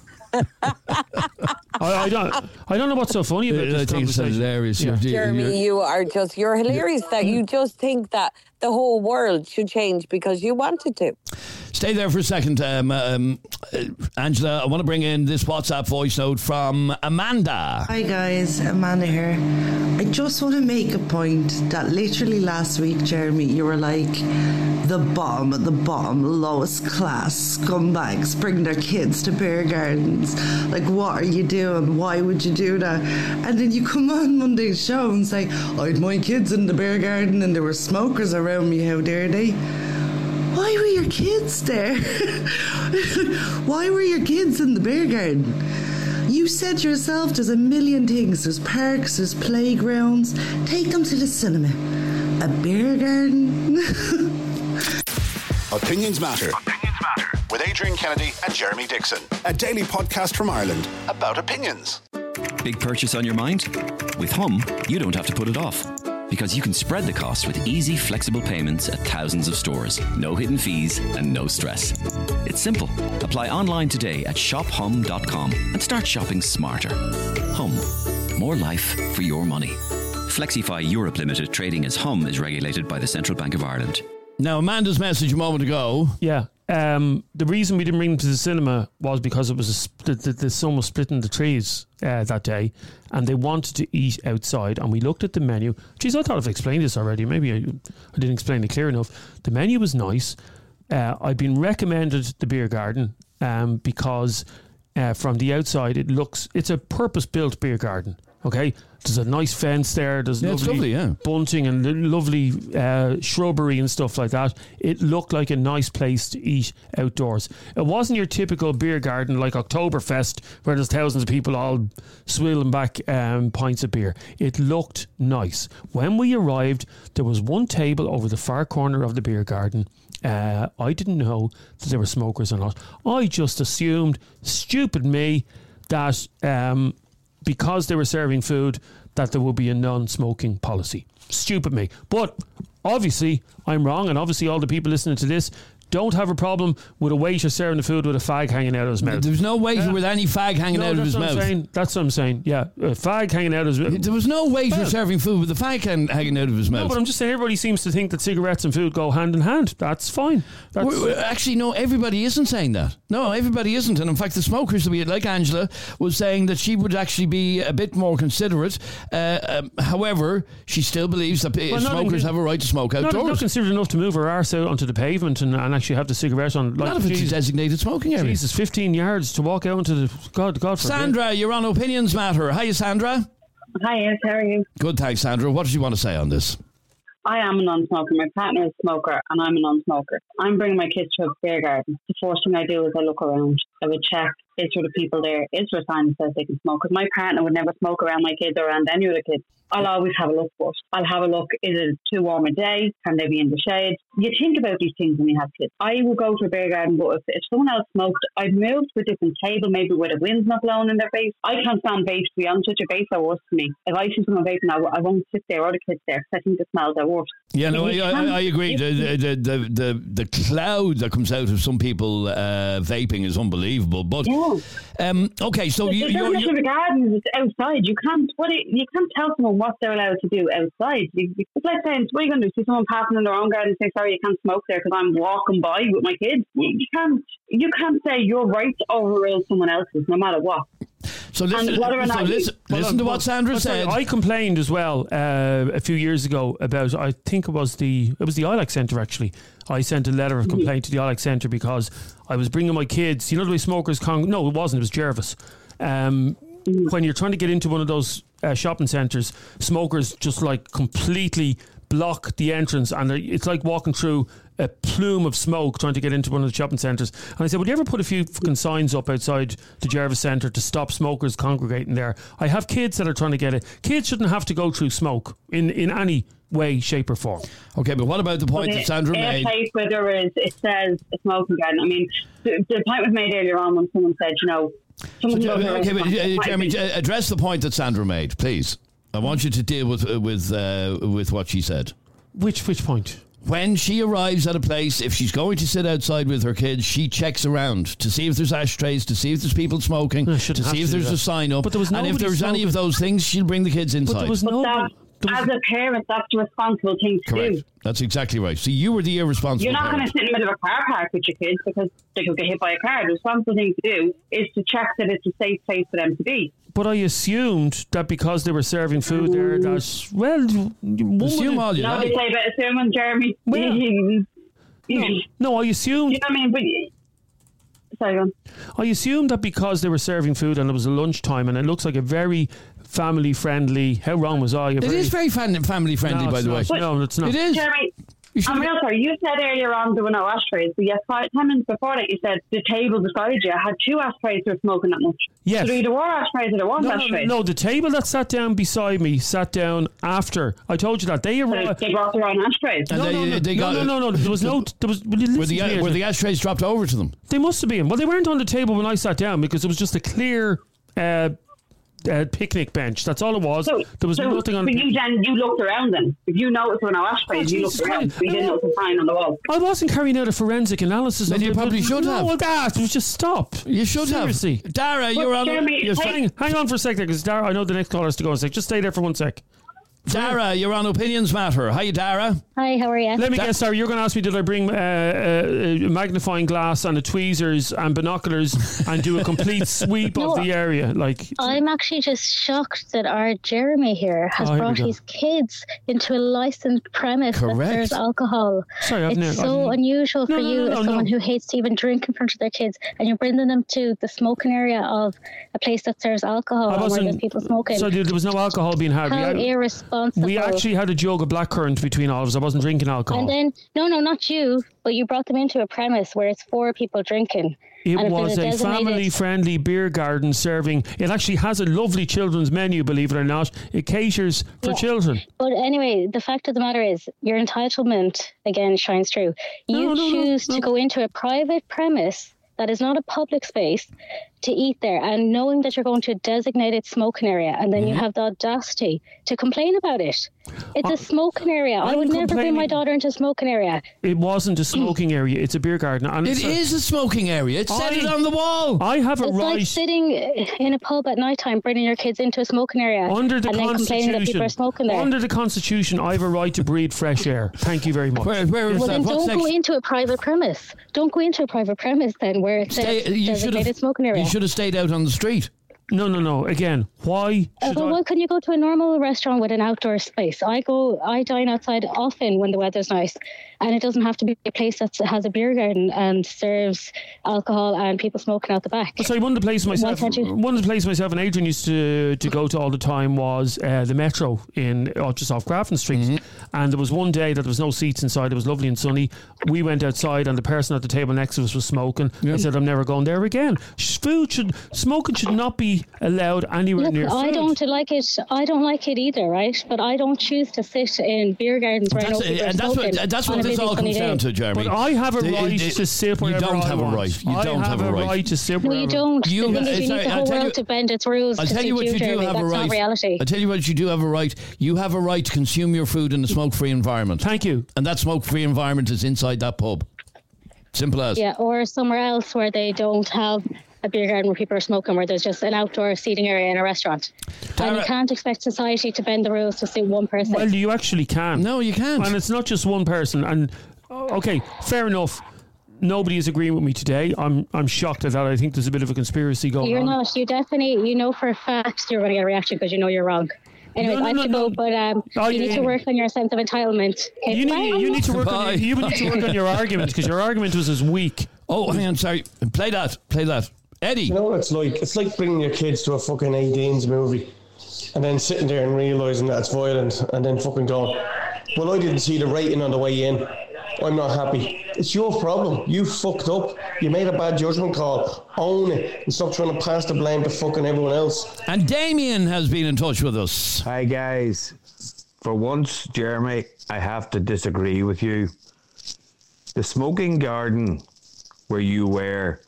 I don't know what's so funny about this conversation. It's hilarious. Yeah. Jeremy, you're hilarious that you just think that the whole world should change because you wanted to. Stay there for a second, Angela. I want to bring in this WhatsApp voice note from Amanda. Hi guys, Amanda here. I just want to make a point that literally last week, Jeremy, you were like, the bottom, lowest class scumbags bring their kids to beer gardens. Like, what are you doing? Why would you do that? And then you come on Monday's show and say, I had my kids in the beer garden and there were smokers around me. How dare they? why were your kids there? Why were your kids in the beer garden? You said yourself there's a million things. There's parks, there's playgrounds. Take them to the cinema. A beer garden? Opinions Matter. With Adrian Kennedy and Jeremy Dixon. A daily podcast from Ireland about opinions. Big purchase on your mind? With Hum, you don't have to put it off. Because you can spread the cost with easy, flexible payments at thousands of stores. No hidden fees and no stress. It's simple. Apply online today at shophum.com and start shopping smarter. Hum. More life for your money. Flexify Europe Limited, trading as Hum, is regulated by the Central Bank of Ireland. Now, Amanda's message a moment ago. Yeah. The reason we didn't bring them to the cinema was because it was the sun was splitting the trees that day, and they wanted to eat outside. And we looked at the menu. Geez, I thought I've explained this already. Maybe I didn't explain it clear enough. The menu was nice. I've been recommended the beer garden because from the outside it's a purpose-built beer garden. Okay, there's a nice fence there. There's lovely bunting and lovely shrubbery and stuff like that. It looked like a nice place to eat outdoors. It wasn't your typical beer garden like Oktoberfest where there's thousands of people all swilling back pints of beer. It looked nice. When we arrived, there was one table over the far corner of the beer garden. I didn't know that there were smokers or not. I just assumed, stupid me, that because they were serving food, that there would be a non-smoking policy. Stupid me. But obviously, I'm wrong, and obviously all the people listening to this don't have a problem with a waiter serving the food with a fag hanging out of his mouth. There's no waiter with any fag hanging out of his mouth. That's what I'm saying. Yeah, a fag hanging out of his mouth. There was no waiter serving food with a fag hanging out of his mouth. No, but I'm just saying everybody seems to think that cigarettes and food go hand in hand. That's fine. Actually, no, everybody isn't saying that. No, everybody isn't. And in fact, the smokers that we had, like Angela, was saying that she would actually be a bit more considerate. However, she still believes that smokers have a right to smoke outdoors. Not considerate enough to move her arse out onto the pavement and actually have the cigarette on. Not if it's a designated smoking area. Jesus, 15 yards to walk out into the... God forbid. Sandra, you're on Opinions Matter. Hiya, Sandra. Hi, how are you? Good, thanks, Sandra. What did you want to say on this? I am a non-smoker. My partner is a smoker, and I'm a non-smoker. I'm bringing my kids to a beer garden. The first thing I do is I look around. I would check, is there the people there? Is there a sign that says they can smoke? Because my partner would never smoke around my kids or around any other kids. I'll always have a look first. I'll have a look, is it too warm a day? Can they be in the shade? You think about these things when you have kids. I will go to a beer garden, but if someone else smoked, I'd move to a different table, maybe where the wind's not blowing in their face. I can't stand vapes, to be honest with you. Vapes are worse for me. If I see someone vaping, I won't sit there or the kids there, because I think the smells are worse. Yeah, no, I agree. The cloud that comes out of some people vaping is unbelievable. But okay, so you're the garden is outside. You can't tell someone what they're allowed to do outside. It's like saying, what are you going to do? See someone passing in their own garden and say, sorry, you can't smoke there because I'm walking by with my kids. You can't say your right to overrule someone else's, no matter what. So listen to what Sandra said. I complained as well a few years ago about, I think it was the ILAC Centre actually. I sent a letter of complaint to the ILAC Centre because I was bringing my kids, you know the way smokers no, it wasn't, it was Jervis. When you're trying to get into one of those shopping centres, smokers just like completely block the entrance, and it's like walking through a plume of smoke trying to get into one of the shopping centres. And I said, would you ever put a few fucking signs up outside the Jervis Centre to stop smokers congregating there? I have kids that are trying to get it. Kids shouldn't have to go through smoke in any way, shape or form. Okay, but what about the point that Sandra made? Where it says a smoking garden. I mean, the point was made earlier on when someone said, Jeremy, address the point that Sandra made, please. I want you to deal with what she said. Which point? When she arrives at a place, if she's going to sit outside with her kids, she checks around to see if there's ashtrays, to see if there's people smoking, to see if there's a sign up. And if there's any of those things, she'll bring the kids inside. As a parent, that's the responsible thing to do. That's exactly right. So you were the irresponsible You're not going to sit in the middle of a car park with your kids because they could get hit by a car. The responsible thing to do is to check that it's a safe place for them to be. But I assumed that because they were serving food there, that's, well... Assume all you like. They say about assuming, Jeremy. No, I assumed... You know what I mean? But, sorry, go on. I assumed that because they were serving food and it was lunchtime and it looks like a very family-friendly... How wrong was I? It is very family-friendly, by the way. No, it's not. It is. Jeremy, I'm real sorry. You said earlier on there were no ashtrays, but yes, 10 minutes before that you said the table beside you had 2 ashtrays that were smoking that much. Yes. So there either were ashtrays or there weren't ashtrays. No, the table that sat down beside me sat down after. I told you that. They arrived. They brought their own ashtrays. And No. There was no. Were the ashtrays dropped over to them? They must have been. Well, they weren't on the table when I sat down because it was just a clear picnic bench. That's all it was. There was nothing on. But you looked around then. If you noticed there were no ashtrays, you looked around. So you didn't notice a sign on the wall. I wasn't carrying out a forensic analysis. Then you probably should have. No, that was just stop. You should Seriously. have. Dara, you're on. Hang on for a second, because Dara, I know the next caller has to go in a sec. Just stay there for 1 sec. Dara, you're on Opinions Matter. Hi, Dara. Hi, how are you? Let me guess, Dara, you're going to ask me, did I bring a magnifying glass and a tweezers and binoculars and do a complete sweep of the area? I'm actually just shocked that our Jeremy here has brought his kids into a licensed premise that serves alcohol. Sorry, it's so unusual for you as someone who hates to even drink in front of their kids, and you're bringing them to the smoking area of a place that serves alcohol where there's people smoking. So there was no alcohol being had. How irresponsible. We actually had a jug of blackcurrant between all of us. I wasn't drinking alcohol. And then, no, not you, but you brought them into a premise where it's 4 people drinking. It was a family-friendly beer garden serving. It actually has a lovely children's menu, believe it or not. It caters for children. But anyway, the fact of the matter is, your entitlement, again, shines through. You choose to go into a private premise that is not a public space to eat there, and knowing that you're going to a designated smoking area, and then you have the audacity to complain about it. It's a smoking area. I would never bring my daughter into a smoking area. It wasn't a smoking area. It's a beer garden. And it is a smoking area. It said it on the wall. I have a right. It's like sitting in a pub at night time, bringing your kids into a smoking area under the and then complaining that people are smoking there. Under the Constitution, I have a right to breathe fresh air. Thank you very much. Where is well, that? then don't go into a private premise. Don't go into a private premise then where it says designated smoking area. You should have stayed out on the street. No. Again, why? Why couldn't you go to a normal restaurant with an outdoor space? I dine outside often when the weather's nice, and it doesn't have to be a place that has a beer garden and serves alcohol and people smoking out the back. Sorry, one of the places myself and Adrian used to go to all the time was the Metro in just off Grafton Street, and there was one day that there was no seats inside. It was lovely and sunny. We went outside, and the person at the table next to us was smoking. I said, I'm never going there again. Smoking should not be allowed anywhere near food. I don't like it. I don't like it either, right? But I don't choose to sit in beer gardens where that's what this all comes down to, Jeremy. But I have a right to sit wherever I want. You don't have a right. You don't have a right to sit wherever. No, you don't. You need the whole world to bend its rules to suit you, Jeremy. That's not reality. I'll tell you what you do have a right. You have a right to consume your food in a smoke-free environment. Thank you. And that smoke-free environment is inside that pub. Simple as. Yeah, or somewhere else where they don't have a beer garden where people are smoking, where there's just an outdoor seating area in a restaurant. And you can't expect society to bend the rules to suit one person. Well, you actually can. No, you can't. And it's not just one person. And okay, fair enough. Nobody is agreeing with me today. I'm shocked at that. I think there's a bit of a conspiracy going on. You're not. You definitely, you know for a fact you're going to get a reaction because you know you're wrong. Anyways, I have to go, but you need to work on your sense of entitlement. Okay, you need to work on your argument, because your argument was as weak. Oh, hang on, sorry. Play that. Eddie. You know what it's like? It's like bringing your kids to a fucking 18s movie and then sitting there and realising that it's violent and then fucking going, well, I didn't see the rating on the way in. I'm not happy. It's your problem. You fucked up. You made a bad judgment call. Own it and stop trying to pass the blame to fucking everyone else. And Damien has been in touch with us. Hi, guys. For once, Jeremy, I have to disagree with you. The smoking garden where you were,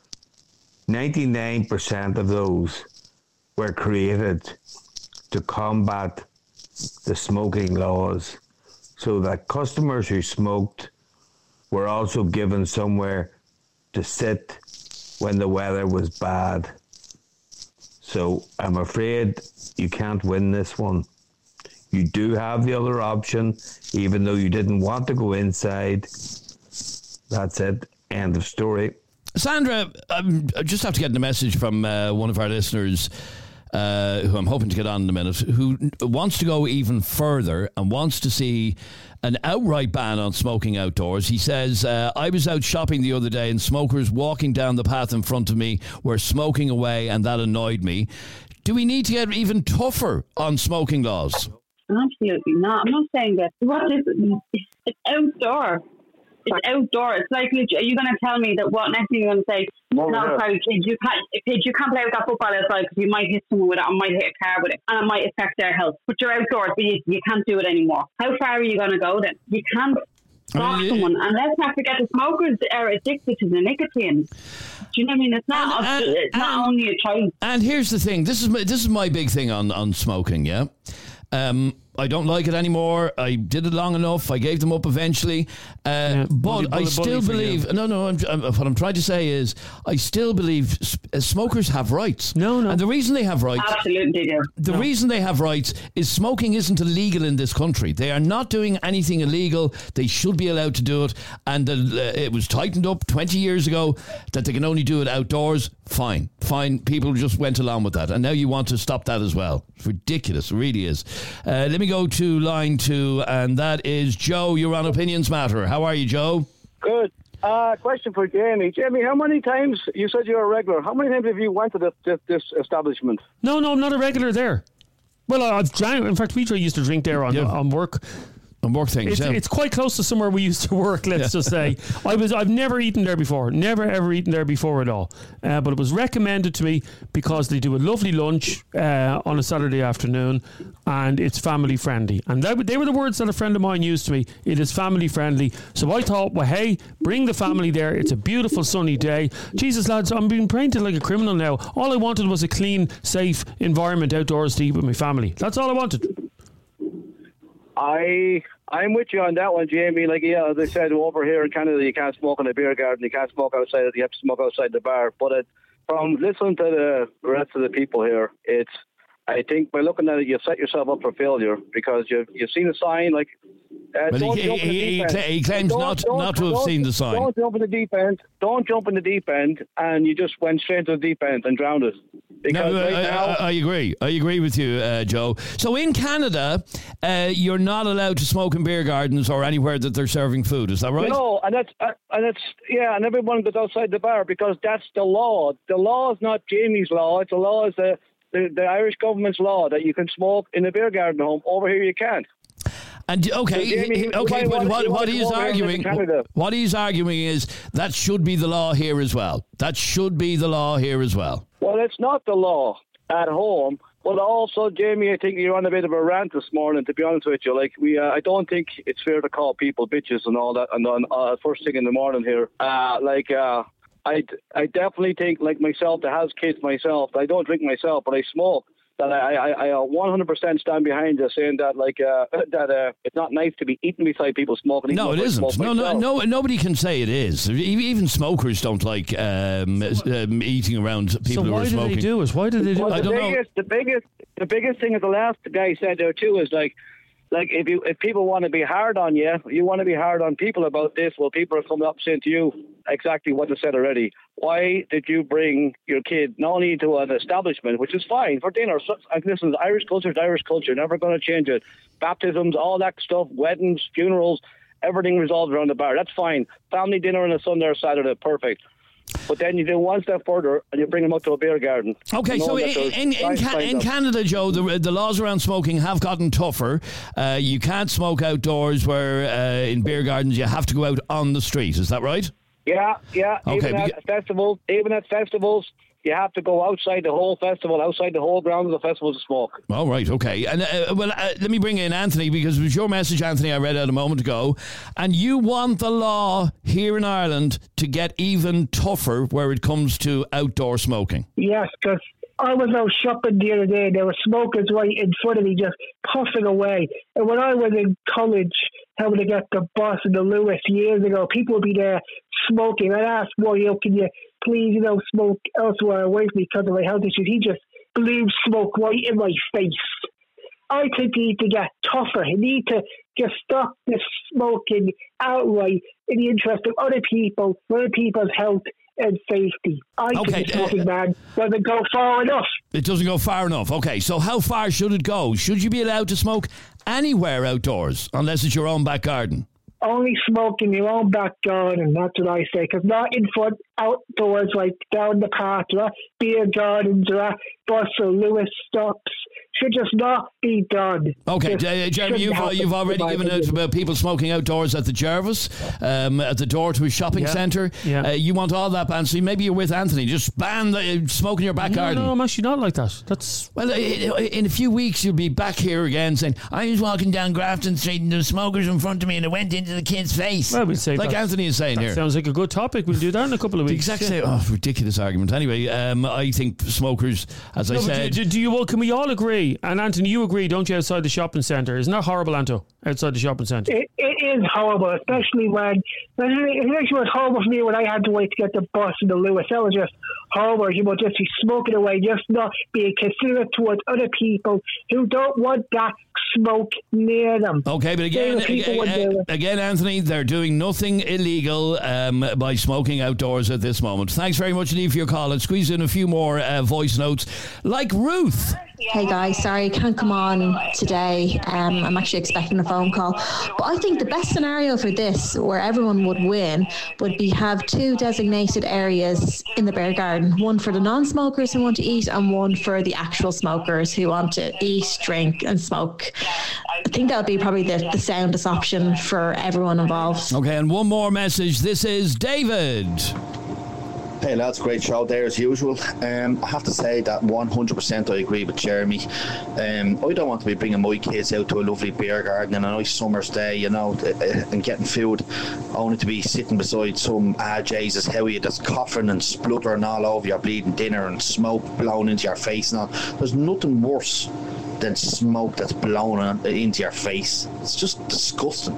99% of those were created to combat the smoking laws so that customers who smoked were also given somewhere to sit when the weather was bad. So I'm afraid you can't win this one. You do have the other option, even though you didn't want to go inside. That's it. End of story. Sandra, I just have to get a message from one of our listeners who I'm hoping to get on in a minute, who wants to go even further and wants to see an outright ban on smoking outdoors. He says, I was out shopping the other day and smokers walking down the path in front of me were smoking away, and that annoyed me. Do we need to get even tougher on smoking laws? Absolutely not. I'm not saying that. What is it? It's outdoor. It's outdoor. It's like, are you going to tell me that what next thing you're going to say? No, sorry, kids, you can't play with that football outside because you might hit someone with it, or might hit a car with it, and it might affect their health. But you're outdoors, but you can't do it anymore. How far are you going to go then? You can't stop someone. And let's not forget, the smokers are addicted to the nicotine. Do you know what I mean? It's not only a choice. And here's the thing. This is my big thing on smoking. Yeah. I don't like it anymore. I did it long enough. I gave them up eventually. But I still believe... No, what I'm trying to say is I still believe smokers have rights. No. And the reason they have rights... Absolutely do. The reason they have rights is smoking isn't illegal in this country. They are not doing anything illegal. They should be allowed to do it. And it was tightened up 20 years ago that they can only do it outdoors. Fine. People just went along with that. And now you want to stop that as well. It's ridiculous. It really is. Let me go to line 2, and that is Joe. You're on Opinions Matter. How are you, Joe? Good. Question for Jamie. Jamie, how many times, you said you're a regular, how many times have you went to this establishment? No, I'm not a regular there. Well, I've drank. In fact, we used to drink there on work. On work things, it's quite close to somewhere we used to work, let's just say. I've never eaten there before. Never ever eaten there before at all. But it was recommended to me because they do a lovely lunch on a Saturday afternoon, and it's family friendly. And they were the words that a friend of mine used to me. It is family friendly. So I thought, well, hey, bring the family there. It's a beautiful sunny day. Jesus, lads, I'm being painted like a criminal now. All I wanted was a clean, safe environment outdoors to eat with my family. That's all I wanted. I'm with you on that one, Jamie. Like, yeah, as I said, over here in Canada, you can't smoke in a beer garden. You can't smoke outside. You have to smoke outside the bar. But from listening to the rest of the people here, I think by looking at it, you set yourself up for failure because you've seen a sign like. He claims not to have seen the sign. Don't jump in the deep end. Don't jump in the deep end, and you just went straight to the deep end and drowned it. Because I agree. I agree with you, Joe. So in Canada, you're not allowed to smoke in beer gardens or anywhere that they're serving food. Is that right? No, and and everyone goes outside the bar because that's the law. The law is not Jamie's law. It's the law is the Irish government's law that you can smoke in a beer garden home. Over here, you can't. And but what he's arguing is that should be the law here as well. That should be the law here as well. Well, it's not the law at home, but also, Jamie, I think you're on a bit of a rant this morning. To be honest with you, like I don't think it's fair to call people bitches and all that. And on first thing in the morning here, I definitely think, like myself, that has kids myself. I don't drink myself, but I smoke. That I 100% stand behind you saying that that it's not nice to be eating beside people smoking. No, it isn't. No, nobody can say it is. Even smokers don't like eating around people who are smoking. So why do they do it? Why do they do it? I don't know. The biggest thing, as the last guy said there too, is like if people want to be hard on you, you want to be hard on people about this. Well, people are coming up saying to you exactly what they said already. Why did you bring your kid not only to an establishment, which is fine for dinner? So, listen, Irish culture is Irish culture. Never going to change it. Baptisms, all that stuff, weddings, funerals, everything resolved around the bar. That's fine. Family dinner on a Sunday or Saturday, perfect. But then you do one step further and you bring them up to a beer garden. Okay, so in Canada, Joe, the laws around smoking have gotten tougher. You can't smoke outdoors, where in beer gardens you have to go out on the street. Is that right? Yeah. Okay, even at festivals, you have to go outside the whole festival, outside the whole ground of the festival to smoke. All right, okay. And let me bring in Anthony, because it was your message, Anthony, I read out a moment ago. And you want the law here in Ireland to get even tougher where it comes to outdoor smoking. Yes, because I was out shopping the other day. There were smokers right in front of me just puffing away. And when I was in college, having to get the bus in the Lewis years ago, people would be there smoking. I'd ask, well, can you please, smoke elsewhere away from me because of my health issues? He just blew smoke right in my face. I think you need to get tougher. You need to just stop this smoking outright in the interest of other people, for other people's health and safety. I think the smoking ban doesn't go far enough. It doesn't go far enough. Okay, so how far should it go? Should you be allowed to smoke anywhere outdoors, unless it's your own back garden? Only smoke in your own back garden, that's what I say, because not in front outdoors, like down the park, beer gardens, Buster Lewis stops, should just not be done. Okay, Jeremy, you've already given out about people smoking outdoors at the Jervis, at the door to a shopping centre. Yeah. You want all that banned, so maybe you're with Anthony. Just ban the smoke in your back garden. No, I'm actually not like that. That's well, in a few weeks you'll be back here again saying, I was walking down Grafton Street and there were smokers in front of me and it went into the kid's face. Well, we'll say like that. Anthony is saying That here. sounds like a good topic. We'll do that in a couple of weeks. The exact same. Ridiculous argument. Anyway, I think smokers, as I said. Can we all agree? And Anthony, you agree, don't you, outside the shopping centre? Isn't that horrible, Anto? Outside the shopping centre? It is horrible, especially when it was horrible for me when I had to wait to get the bus in the Lewis. That was just horrible. You would just be smoking away, just not being considerate towards other people who don't want that smoke near them. Okay, but again, Anthony, they're doing nothing illegal by smoking outdoors at this moment. Thanks very much indeed for your call. Let's squeeze in a few more voice notes, like Ruth. Hey guys, sorry I can't come on today. I'm actually expecting a phone call. But I think the best scenario for this, where everyone would win, would be have 2 designated areas in the bear garden. One for the non-smokers who want to eat and one for the actual smokers who want to eat, drink and smoke. I think that would be probably the soundest option for everyone involved. Okay, and one more message. This is David. Hey lads, great show there as usual. I have to say that 100% I agree with Jeremy. I don't want to be bringing my kids out to a lovely beer garden on a nice summer's day, and getting food only to be sitting beside some Jesus Howie that's coughing and spluttering all over your bleeding dinner and smoke blown into your face and all. There's nothing worse than smoke that's blown into your face. It's just disgusting.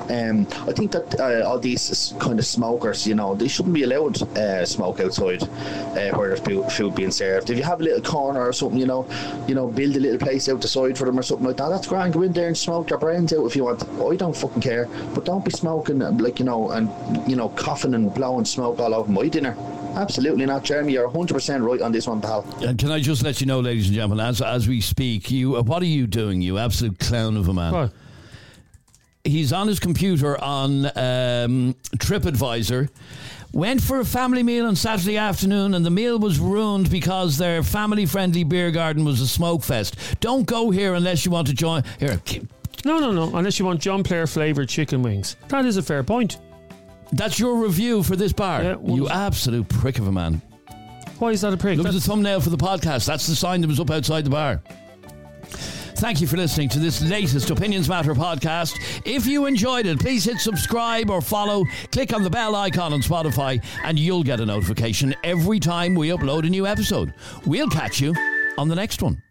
I think that all these kind of smokers, they shouldn't be allowed smoke outside where there's food being served. If you have a little corner or something, build a little place out the side for them or something like that, that's grand. Go in there and smoke your brains out if you want. I don't fucking care, but don't be smoking and coughing and blowing smoke all over my dinner. Absolutely not. Jeremy, you're 100% right on this one, pal. And can I just let you know, ladies and gentlemen, as we speak, what are you doing, you absolute clown of a man? What? He's on his computer on TripAdvisor. Went for a family meal on Saturday afternoon and the meal was ruined because their family-friendly beer garden was a smoke fest. Don't go here unless you want to join. Here. No. Unless you want John Player flavoured chicken wings. That is a fair point. That's your review for this bar. Yeah, you absolute prick of a man. Why is that a prick? Look at the thumbnail for the podcast. That's the sign that was up outside the bar. Thank you for listening to this latest Opinions Matter podcast. If you enjoyed it, please hit subscribe or follow. Click on the bell icon on Spotify and you'll get a notification every time we upload a new episode. We'll catch you on the next one.